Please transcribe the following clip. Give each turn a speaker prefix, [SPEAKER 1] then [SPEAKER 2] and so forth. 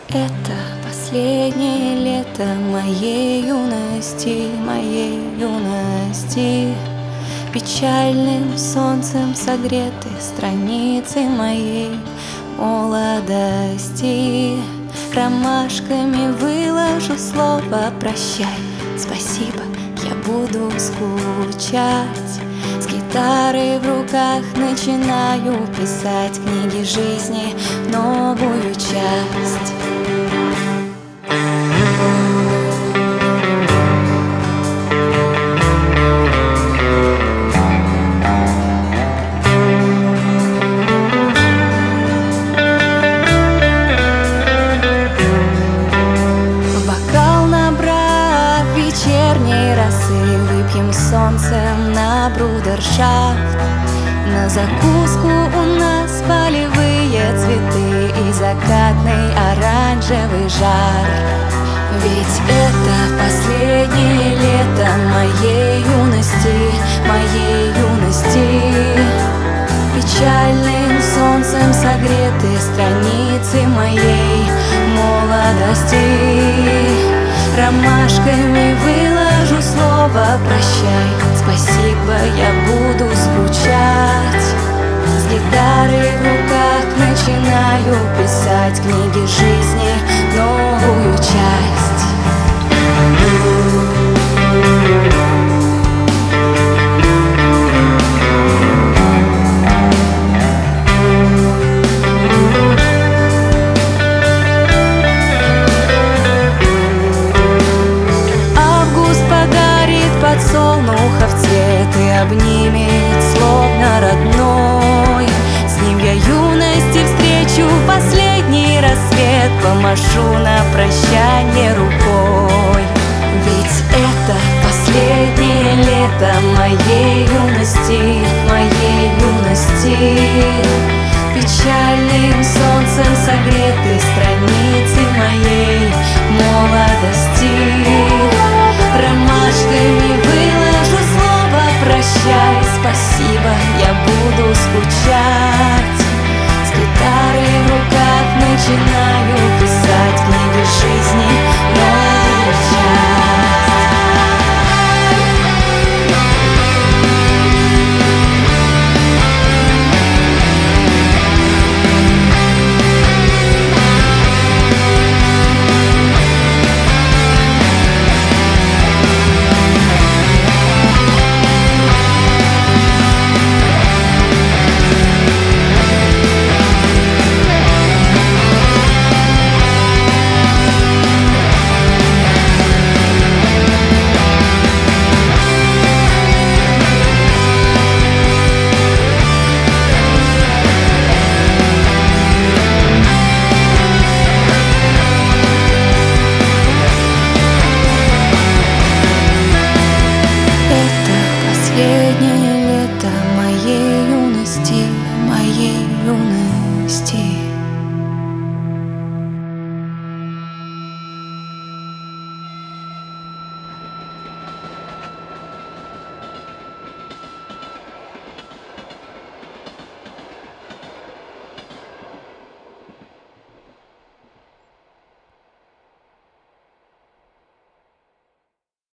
[SPEAKER 1] Это последнее лето моей юности, моей юности. Печальным солнцем согреты страницы моей молодости. Ромашками выложу слово «прощай», спасибо, я буду скучать. С гитарой в руках начинаю писать книги жизни, новую часть. Вечерней росы выпьем солнцем на брудершафт. На закуску у нас полевые цветы и закатный оранжевый жар. Ведь это последнее лето моей юности, моей юности. Печальным солнцем согреты страницы моей молодости. Ромашками выложу слово «прощай», спасибо, я буду скучать. С гитарой в руках начинаю писать книги жизни, новую часть. Подсолнухов цвет и обнимет, словно родной. С ним я юности встречу последний рассвет, помашу на прощанье рукой. Ведь это последнее лето моей юности, моей юности. Печальным солнцем согреты страницы моей молодости. Ромашками выложу слово «прощай», спасибо, я буду скучать. С гитарой в руках начинаю писать книги жизни, новую часть. Последнее